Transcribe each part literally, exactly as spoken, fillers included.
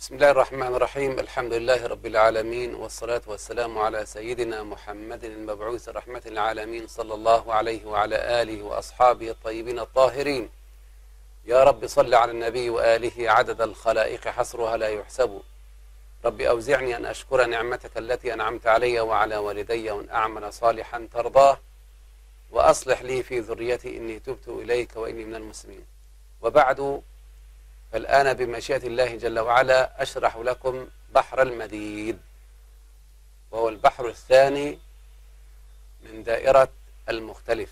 بسم الله الرحمن الرحيم. الحمد لله رب العالمين، والصلاة والسلام على سيدنا محمد المبعوث رحمة العالمين، صلى الله عليه وعلى آله وأصحابه الطيبين الطاهرين. يا رب صل على النبي وآله عدد الخلائق حصرها لا يحسب. رب أوزعني أن أشكر نعمتك التي أنعمت علي وعلى والدي، وأن أعمل صالحا ترضاه، وأصلح لي في ذريتي إني تبت إليك وإني من المسلمين. وبعد، فالآن بمشيئة الله جل وعلا أشرح لكم بحر المديد، وهو البحر الثاني من دائرة المختلف.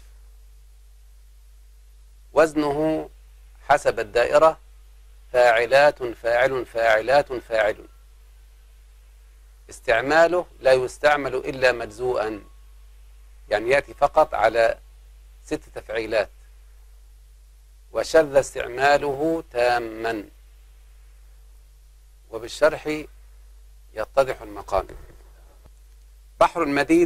وزنه حسب الدائرة فاعلات فاعل فاعلات فاعل. استعماله لا يستعمل إلا مجزوءا، يعني يأتي فقط على ست تفعيلات. وشذ استعماله تاما، وبالشرح يتضح المقام. بحر المديد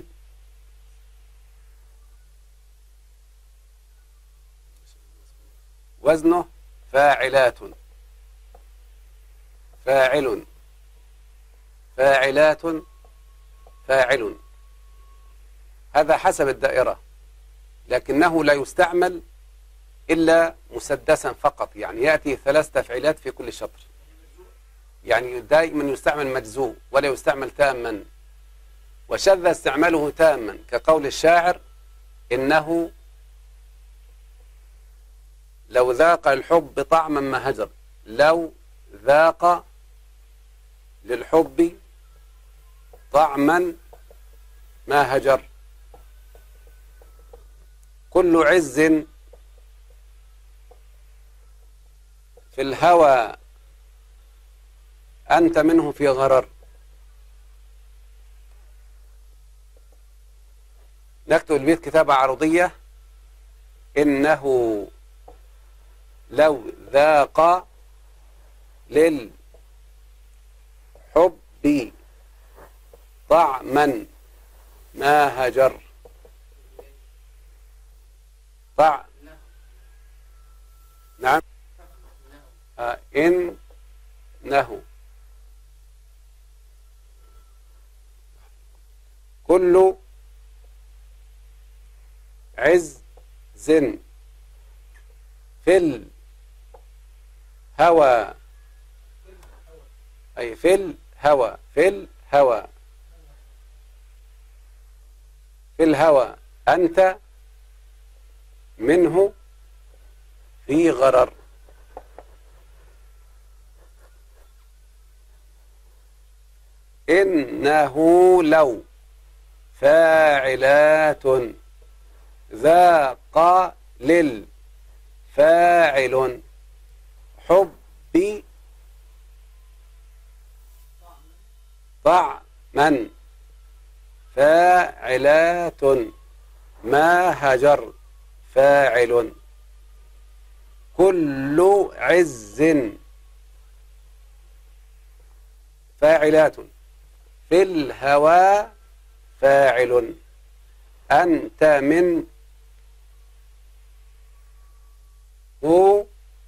وزنه فاعلات فاعل فاعلات فاعل، هذا حسب الدائرة، لكنه لا يستعمل إلا مسدسا فقط، يعني يأتي ثلاث تفعيلات في كل شطر، يعني دائما يستعمل مجزوء ولا يستعمل تاما. وشذ استعماله تاما كقول الشاعر: إنه لو ذاق الحب طعما ما هجر. لو ذاق للحب طعما ما هجر. كل عز في الهوى أنت منه في غرر. نكتب البيت كتابة عرضية: إنه لو ذاق للحب طعما ما هجر. طع نعم آه إنه كل عز في الهوى، أي في الهوى في الهوى في الهوى أنت منه في غرر. إنه لو فاعلات ذاق للفاعل حب طعما فاعلات ما هجر فاعل. كل عز فاعلات في الهوى فاعل أنت من هو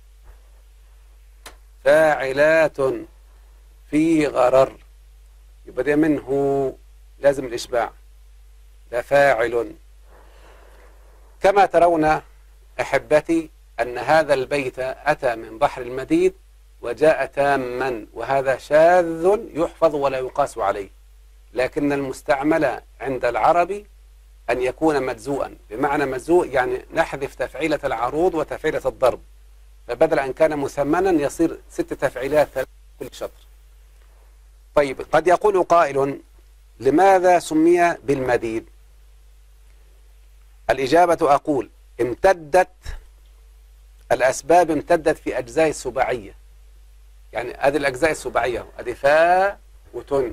فاعلات في غرر. يبقى ده منه لازم الإشباع، ده فاعل. كما ترون أحبتي أن هذا البيت أتى من بحر المديد وجاء تاما، وهذا شاذ يحفظ ولا يقاس عليه. لكن المستعمل عند العربي أن يكون مجزوءا، بمعنى مجزوء يعني نحذف تفعيلة العروض وتفعيلة الضرب، فبدل أن كان مثمنا يصير ست تفعيلات كل شطر. طيب، قد يقول قائل: لماذا سمي بالمديد؟ الإجابة أقول: امتدت الأسباب امتدت في أجزاء السباعية، يعني هذه الأجزاء السباعية، هذه فاء وتن،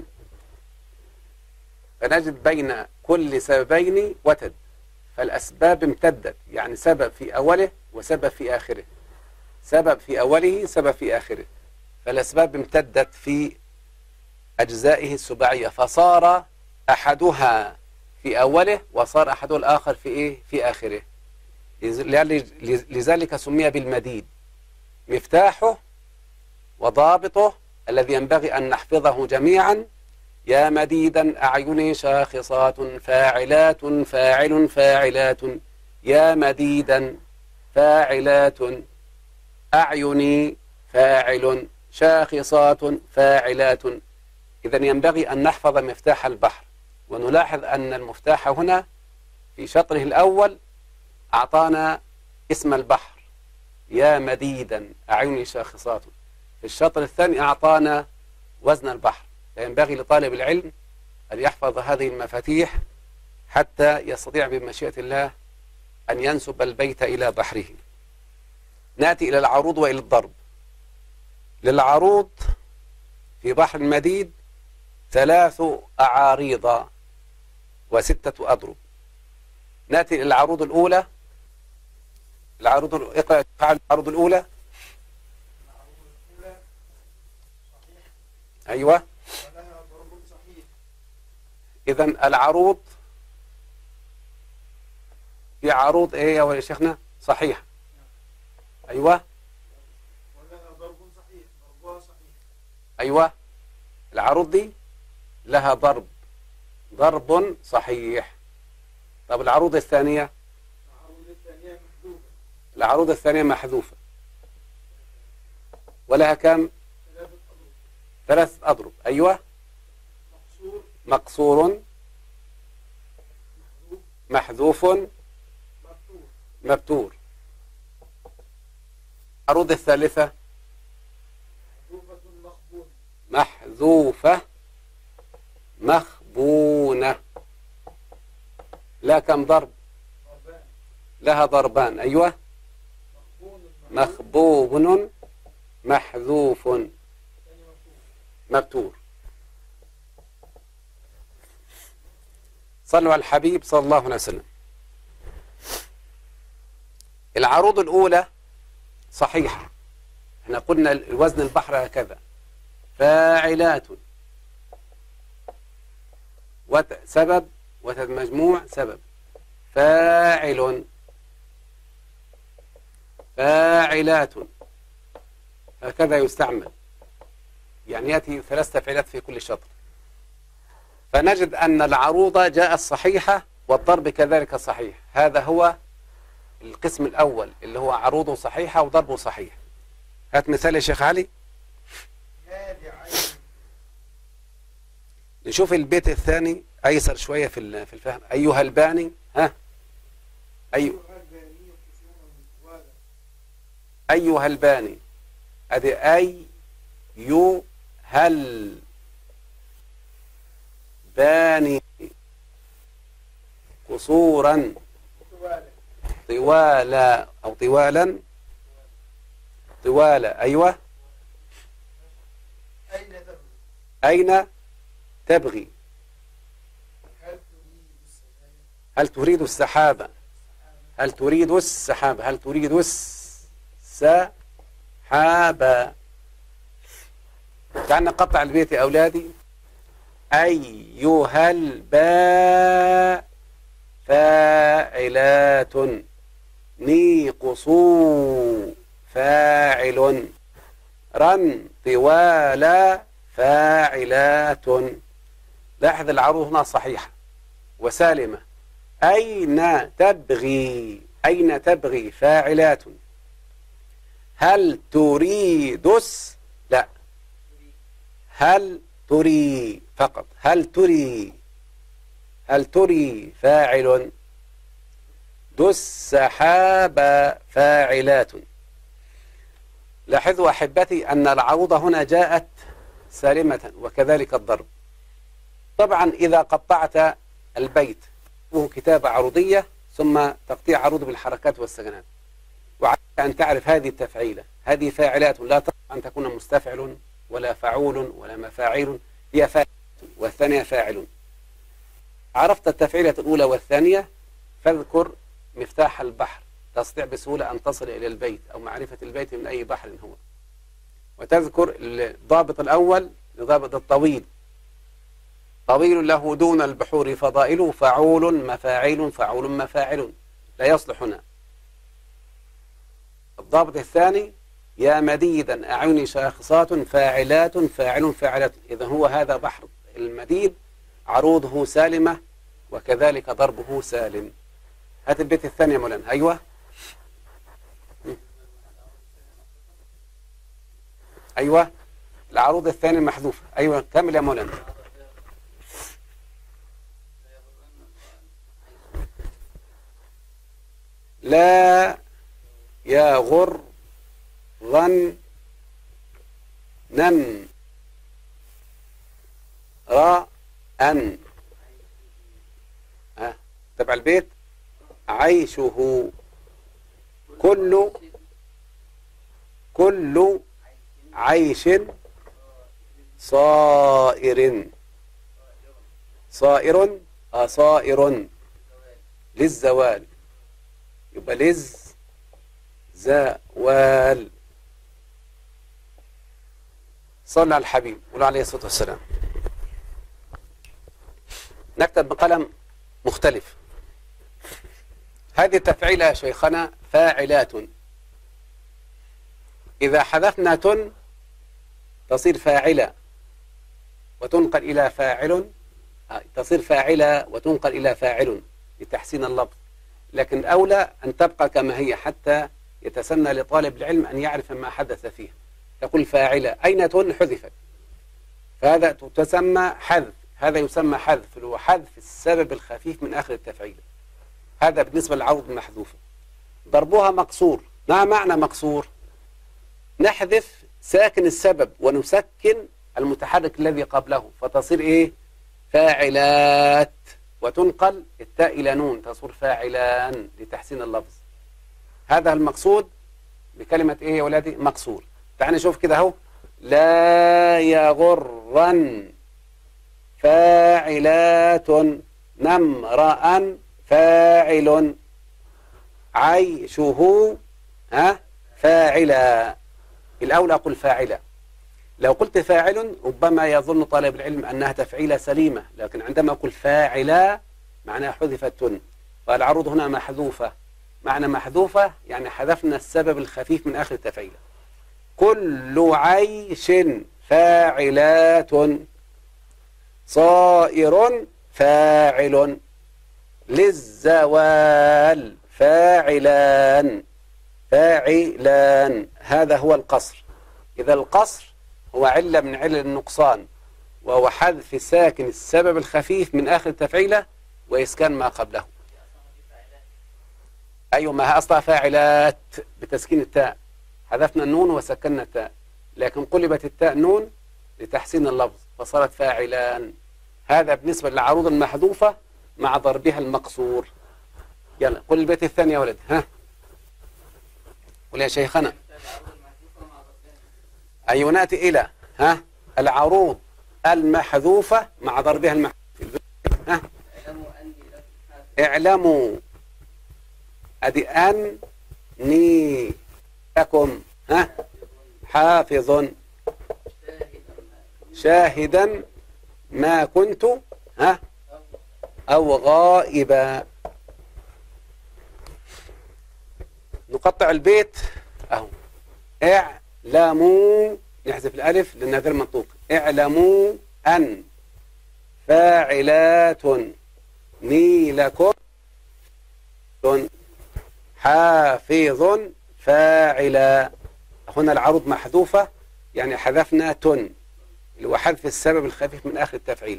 فنجد بين كل سببين وتد، فالأسباب امتدت، يعني سبب في أوله وسبب في آخره، سبب في أوله سبب في آخره، فالأسباب امتدت في أجزائه السباعية، فصار أحدها في أوله وصار أحده الآخر في إيه؟ في آخره. لذلك سمي بالمديد، مفتاحه وضابطه الذي ينبغي أن نحفظه جميعا: يا مديدا أعيني شاخصات فاعلات فاعل فاعلات، يا مديدا فاعلات أعيني فاعل شاخصات فاعلات. إذن ينبغي أن نحفظ مفتاح البحر، ونلاحظ أن المفتاح هنا في شطره الأول أعطانا اسم البحر يا مديدا أعيني شاخصات، في الشطر الثاني أعطانا وزن البحر. فينبغي لطالب العلم أن يحفظ هذه المفاتيح حتى يستطيع بمشيئة الله أن ينسب البيت إلى بحره. نأتي إلى العروض وإلى الضرب. للعروض في بحر المديد ثلاث أعاريض وستة أضرب. نأتي إلى العروض الأولى. العروض اقرأ العروض الأولى. أيوة. إذن العروض في عروض إيه يا شيخنا؟ صحيح. أيوة. ولها ضرب صحيح، ضربها صحيح. أيوة، العروض دي لها ضرب، ضرب صحيح. طب العروض الثانية؟ العروض الثانية محذوفة. العروض الثانية محذوفة ولها كم؟ ثلاثة أضرب. ثلاثة أضرب. أيوة. مقصور. مقصور. محذوف. مبتور. مبتور. العروض الثالثة محذوفة مخبونة. محذوفة مخبونة. لا كم ضرب؟ ضربان. لها ضربان. أيوة. مخبوب محذوف مبتور. صلوا على الحبيب صلى الله عليه وسلم. العروض الأولى صحيحة. احنا قلنا الوزن البحر هكذا: فاعلات وت... سبب ومجموع سبب، فاعل فاعلات، هكذا يستعمل، يعني يأتي ثلاث تفعيلات في كل شطر. فنجد أن العروض جاءت صحيحة والضرب كذلك صحيح. هذا هو القسم الأول اللي هو عروض صحيحة وضرب صحيح. هات مثال يا شيخ علي. نشوف البيت الثاني أيسر شوية في الفهم. أيها الباني. ها أي... أيها الباني. أدي أي يو هل باني قصورا طوالا أو طوالا طوالا. أيوة. أين تبغي؟ هل تريد السحابة؟ هل تريد السحابة؟ هل تريد السحابة؟ تعال نقطع البيت يا أولادي. أيها الباء فاعلات ني قصو فاعل رن طوالا فاعلات. لاحظ العروض هنا صحيحة وسالمة. أين تبغي؟ أين تبغي فاعلات. هل تريدس؟ لا، هل تري فقط. هل تري هل تري فاعل. دس سحاب فاعلات. لاحظوا أحبتي أن العروض هنا جاءت سالمة وكذلك الضرب. طبعا إذا قطعت البيت وهو كتابة عروضية ثم تقطيع عروض بالحركات والسكنات، وعليك أن تعرف هذه التفعيلة. هذه فاعلات لا تصح أن تكون مستفعل ولا فعول ولا مفاعيل، هي فاعل والثانية فاعل. عرفت التفعيلة الأولى والثانية فاذكر مفتاح البحر، تستطيع بسهولة أن تصل إلى البيت أو معرفة البيت من أي بحر هو. وتذكر الضابط الأول لضابط الطويل: طويل له دون البحور فضائل فعول مفاعيل فعول مفاعل، لا يصلح هنا. الضابط الثاني: يا مديدا أعيني شاخصات فاعلات فاعل فاعلات. إذا هو هذا بحر المديد عروضه سالمة وكذلك ضربه سالم. هات البيت الثاني يا مولانا. أيوة أيوة العروض الثانية المحذوفة. أيوة كمل يا مولانا. لا يغر ظن نم را أن ها تبع البيت عيشه كل كل عيش صائر صائر آه صائر للزوال يبقى لز زوال. صلى على الحبيب وعلى عليه الصلاة والسلام. نكتب بقلم مختلف. هذه التفعيلة يا شيخنا فاعلات، إذا حذفنا تن تصير فاعلة وتنقل إلى فاعل، تصير فاعلة وتنقل إلى فاعل لتحسين اللفظ، لكن الأولى أن تبقى كما هي حتى يتسنى لطالب العلم أن يعرف ما حدث فيها. تقول فاعلة أين تن حذفت، فهذا تسمى حذف، هذا يسمى حذف، اللي هو حذف السبب الخفيف من آخر التفعيل. هذا بالنسبة للعروض المحذوفة. ضربها مقصور. ما معنى مقصور؟ نحذف ساكن السبب ونسكن المتحرك الذي قبله فتصير إيه؟ فاعلات، وتنقل التاء إلى نون تصير فاعلان لتحسين اللفظ. هذا المقصود بكلمة إيه يا ولادي؟ مقصور. تعال نشوف كده اهو. لا يغرن فاعلات نمرأ فاعل عيشه ها فاعلا. الأولى أقول فاعلة. لو قلت فاعل ربما يظن طالب العلم أنها تفعيلة سليمة، لكن عندما أقول فاعلا معناها حذفت تن، فالعروض هنا محذوفة. معنى محذوفة يعني حذفنا السبب الخفيف من آخر التفعيلة. كل عيش فاعلات صائر فاعل للزوال فاعلان فاعلان. هذا هو القصر. إذا القصر هو علة من علل النقصان، وهو حذف ساكن السبب الخفيف من آخر التفعيلة وإسكان ما قبله. أيوة ما هي أصلها فاعلات بتسكين التاء، حذفنا النون وسكننا التاء، لكن قلبت التاء نون لتحسين اللفظ فصارت فاعلان. هذا بالنسبة للعروض المحذوفة مع ضربها المقصور. يلا قل البيت الثاني يا ولد. ها قل يا شيخنا. أيوة نأتي إلى ها العروض المحذوفة مع ضربها المحذوفة. ها اعلموا أدي أني لكم ها حافظ شاهدا ما كنت ها أو غائبا. نقطع البيت أهو. اعلموا نحذف الألف لأنها غير منطوق. اعلموا أن فاعلات نيلكم حافظ فاعلا. هنا العروض محذوفة يعني حذفنا تن اللي هو حذف السبب الخفيف من آخر التفعيلة.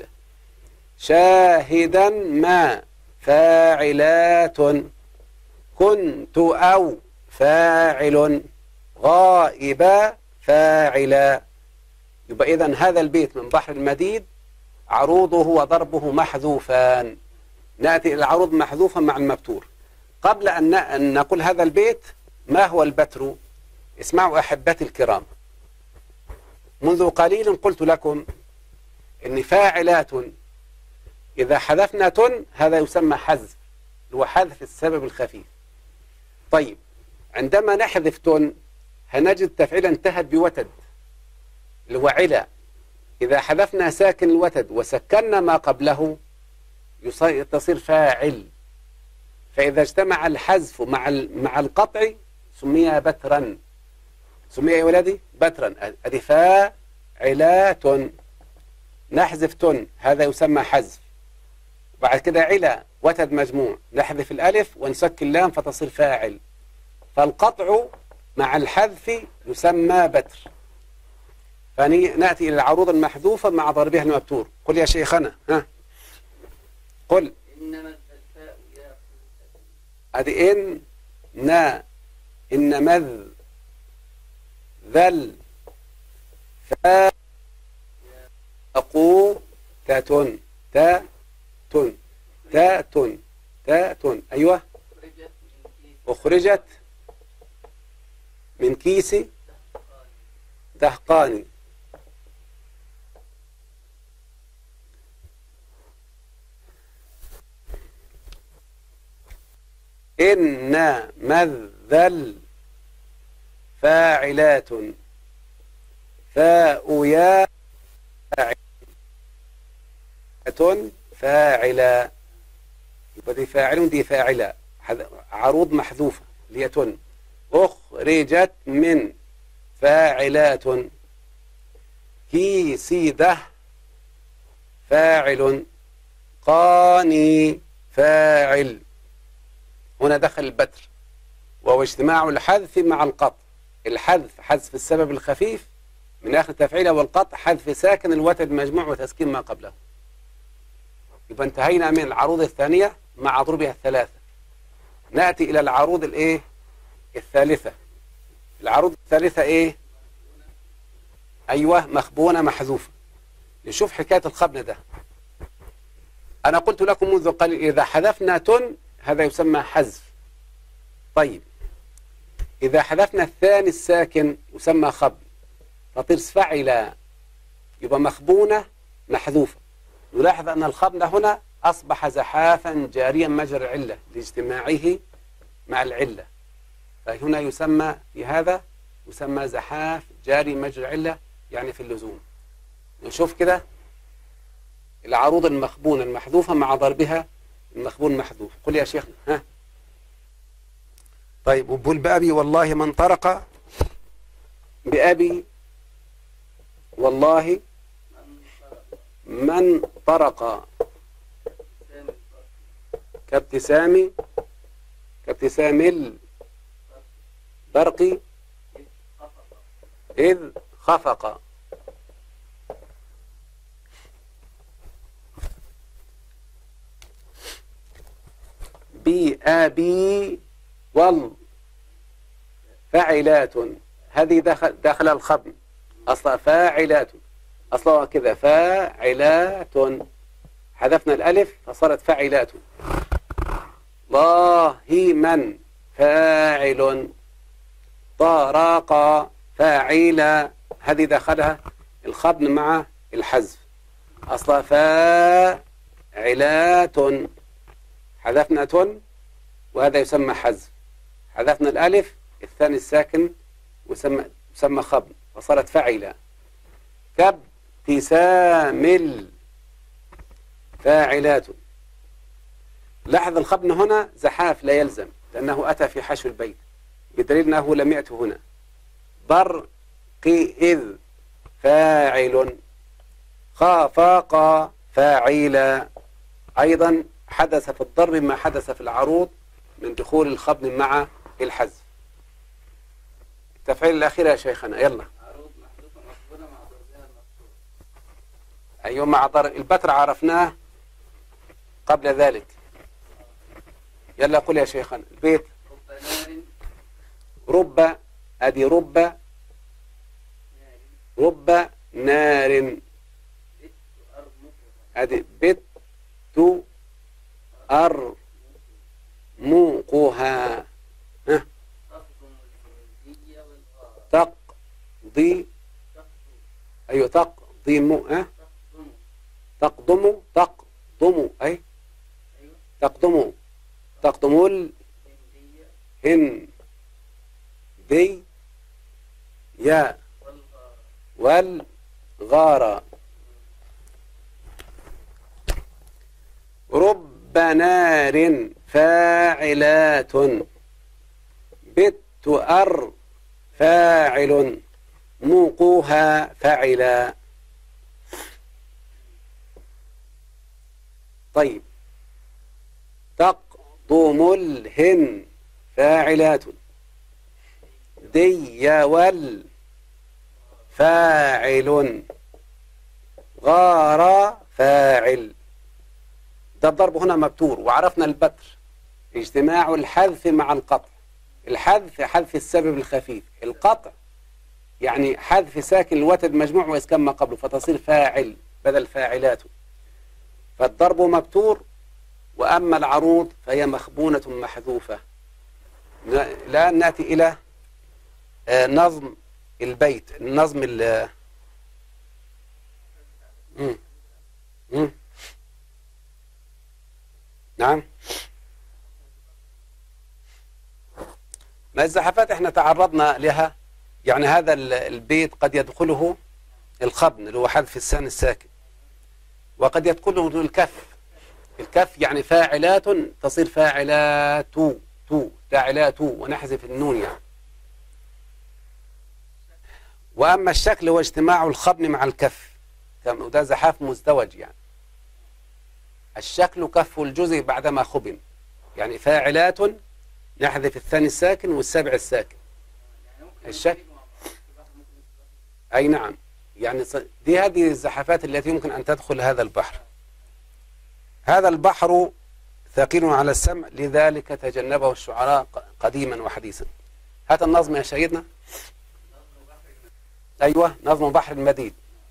شاهدا ما فاعلات كنت أو فاعل غائبا فاعلا. يبقى إذن هذا البيت من بحر المديد عروضه وضربه محذوفان. نأتي إلى العروض محذوفة مع المبتور. قبل أن نقول هذا البيت ما هو البتر؟ اسمعوا أحبتي الكرام، منذ قليل قلت لكم إن فاعلات إذا حذفنا تن هذا يسمى حذف، هو حذف السبب الخفيف. طيب عندما نحذف تن هنجد تفعيلا انتهت بوتد اللي هو علا. إذا حذفنا ساكن الوتد وسكننا ما قبله تصير فاعل. فإذا اجتمع الحذف مع مع القطع سمي بترا. سمي يا ولدي بترا. أدي فاعلات، نحذف تن، هذا يسمى حذف. وبعد كده علا وتد مجموع، نحذف الألف ونسكن اللام فتصير فاعل. فالقطع مع الحذف يسمى بتر. فنأتي إلى العروض المحذوفة مع ضربها المبتور. قل يا شيخنا، ها قل. إنما الفاء يا أدي إن نا إنما ذ ذل فا أقو تاتون تا تن تا تن تا تن. أيوة. أخرجت من كيس دهقاني. إن مذل فاعلات فاؤيا فاعلا. يبقى دي فاعل دي فاعلة، عروض محذوفة ليتن. أخرجت من فاعلات كيسيدة فاعل قاني فاعل. هنا دخل البتر وهو اجتماع الحذف مع القطع. الحذف حذف السبب الخفيف من آخر تفعيله، والقطع حذف ساكن الوتد مجموع وتسكين ما قبله. يبقى انتهينا من العروض الثانية مع ضربها الثلاثة. نأتي إلى العروض الإيه؟ الثالثة. العروض الثالثة إيه؟ أيوة مخبونة محذوفة. نشوف حكاية الخبن ده. أنا قلت لكم منذ قليل إذا حذفنا تن هذا يسمى حذف. طيب إذا حذفنا الثاني الساكن يسمى خبن. فطير فعل يبقى مخبونة محذوفة. نلاحظ أن الخبن هنا أصبح زحافا جاريا مجرى العلة لاجتماعه مع العلة. فهنا يسمى في هذا يسمى زحاف جاري مجرى العلة، يعني في اللزوم. نشوف كده العروض المخبونة المحذوفة مع ضربها المخبون محذوف. قل يا شيخنا، ها. طيب وبقول بأبي والله من طرق. بأبي والله من طرق كابتسام كابتسام البرق إذ خفق. بأبي وال فاعلات، هذه داخل, داخل الخبن. أصلا فاعلات، أصلا كذا فاعلات، حذفنا الألف فصارت فاعلات. الله من فاعل. طرق فاعل، هذه داخلها الخبن مع الحذف. أصلا فاعلات، حذفنا تن وهذا يسمى حذف. حذفنا الألف الثاني الساكن ويسمى يسمى خبن فصارت فاعلة. كابتسام فاعلات. لاحظ الخبن هنا زحاف لا يلزم لأنه أتى في حشو البيت بدليل أنه لم يأت هنا. برق إذ فاعل. خافق فاعل. أيضا حدث في الضرب ما حدث في العروض من دخول الخبن مع الحذف. التفعيل الأخير يا شيخنا، يلا. عروض محذوفة مخبونة مع ضربها المكسور. أيوة مع ضرب البتر عرفناه قبل ذلك. يلا قل يا شيخنا البيت. رب نار. رب أدي رب نار. رب نار. بت أرمقها. أدي بت أرمقها. ها. تقدم الجندية والغار. تقضي. أيوة تقضم. ها. تقدم. تقدم تقدم أي أيوة. تقدم تقدم الجندية الهندي يا والغار. والغار. رب نار فاعلات. بت أر فاعل موقوها فاعلا. طيب تقضم الهن فاعلات. دي وال فاعل. غار فاعل. ده الضرب هنا مبتور. وعرفنا البتر اجتماع الحذف مع القطع. الحذف حذف السبب الخفيف، القطع يعني حذف ساكن الوتد مجموع وإسكان ما قبله فتصير فاعل بدل فاعلات. فالضرب مبتور. وأما العروض فهي مخبونة محذوفة. الآن نأتي إلى نظم البيت. نظم ال مم. مم. نعم. ما الزحفات احنا تعرضنا لها. يعني هذا البيت قد يدخله الخبن اللي هو حذف السان الساكن، وقد يدخله الكف. الكف يعني فاعلات تصير فاعلات تو فاعلات ونحذف النون يعني. وأما الشكل هو اجتماع الخبن مع الكف، وده زحاف مزدوج يعني. الشكل كف الجزء بعدما خبن، يعني فاعلات نحذف الثاني الساكن والسبع الساكن. الشكل أي نعم. يعني دي هذه الزحافات التي يمكن أن تدخل هذا البحر. هذا البحر ثقيل على السمع لذلك تجنبه الشعراء قديما وحديثا. هذا النظم يا سيدنا. أيوة نظم بحر المديد.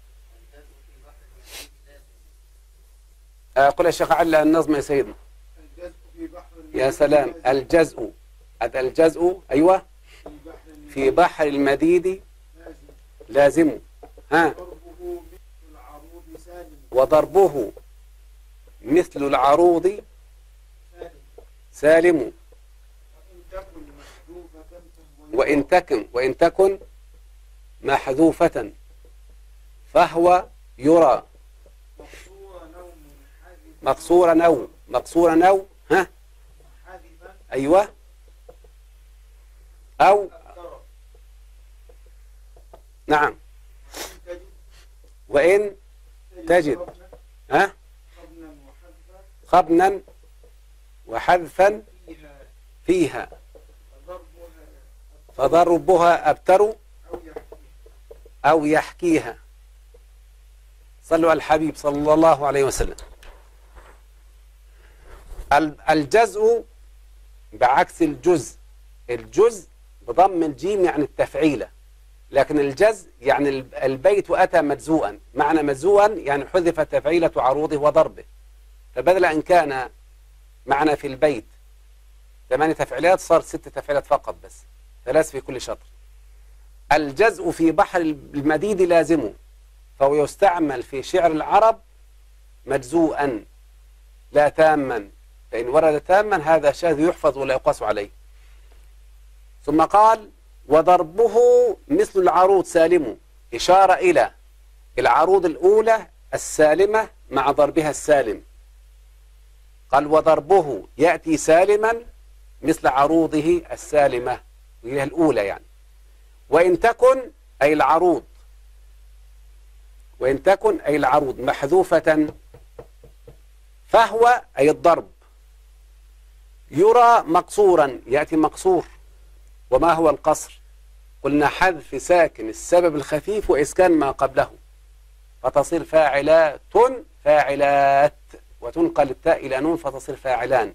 آه قل يا شيخ علّى النظم يا سيدنا. يا سلام. الجزء هذا الجزء أيوة في بحر المديد لازم. ها وضربه مثل العروض سالم. وإن تكن وإن تكن محذوفة فهو يرى مقصورا أو مقصورا أو ها أيوة أو نعم. وإن تجد ها خبنا وحذفا فيها فضربها أبتر أو يحكيها. صلوا على الحبيب صلى الله عليه وسلم. الجزء بعكس الجزء. الجزء بضم الجيم يعني التفعيلة، لكن الجزء يعني البيت أتى مجزوءا. معنى مجزوءا يعني حذف تفعيلة عروضه وضربه. فبدل أن كان معنا في البيت ثمانية تفعيلات صار ست تفعيلات فقط بس، ثلاث في كل شطر. الجزء في بحر المديد لازمه، فهو يستعمل في شعر العرب مجزوءا لا تاما، فإن ورد تاما هذا شاذ يحفظ ولا يقاس عليه. ثم قال وضربه مثل العروض سالم، إشارة إلى العروض الأولى السالمة مع ضربها السالم. قال وضربه يأتي سالما مثل عروضه السالمة وهي الأولى يعني. وإن تكن أي العروض وإن تكن أي العروض محذوفة فهو أي الضرب يرى مقصورا يأتي مقصور. وما هو القصر؟ قلنا حذف ساكن السبب الخفيف وإسكان ما قبله فتصير فاعلات فاعلات وتنقل التاء إلى نون فتصير فاعلان.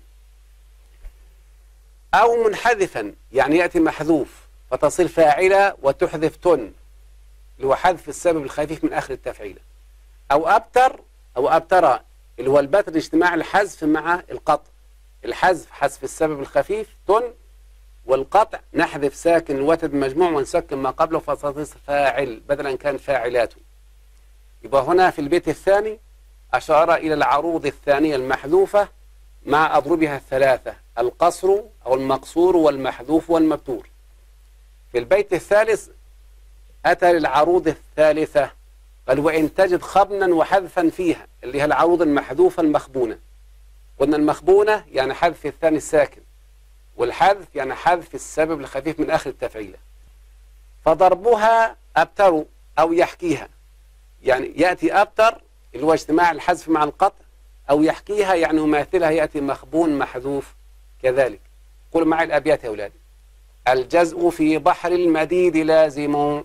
أو منحذفا يعني يأتي محذوف فتصير فاعلة وتحذف تن اللي هو حذف السبب الخفيف من آخر التفعيلة. أو أبتر أو أبتر اللي هو البتر اجتماع الحذف مع القطع. الحذف حذف السبب الخفيف تن، والقطع نحذف ساكن الوتد مجموع ونسكن ما قبله فتصير فاعل بدلا كان فاعلاته. يبقى هنا في البيت الثاني أشار إلى العروض الثانية المحذوفة مع أضربها الثلاثة القصر أو المقصور والمحذوف والمبتور. في البيت الثالث أتى للعروض الثالثة قال وإن تجد خبنا وحذفا فيها اللي هي العروض المحذوفة المخبونة. قلنا المخبونة يعني حذف الثاني الساكن، والحذف يعني حذف السبب الخفيف من آخر التفعيلة. فضربها أبتر أو يحكيها، يعني يأتي أبتر اللي هو اجتماع الحذف مع القطع، أو يحكيها يعني مماثلها يأتي مخبون محذوف كذلك. قولوا معي الأبيات يا أولادي. الجزء في بحر المديد لازم،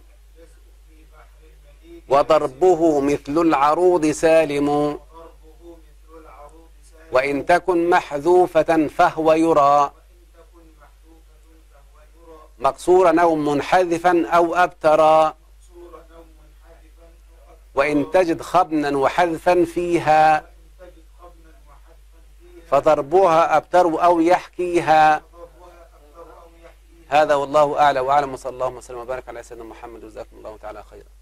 وضربه مثل العروض سالم، وإن تكن محذوفة فهو يرى، مقصورا أو منحذفا أو أبترا، وإن تجد خبنا وحذفا فيها فضربها أبتر أو يحكيها. هذا والله أعلى وأعلم، وصلى الله وسلم وبارك على سيدنا محمد، وجزاكم الله تعالى خيرا.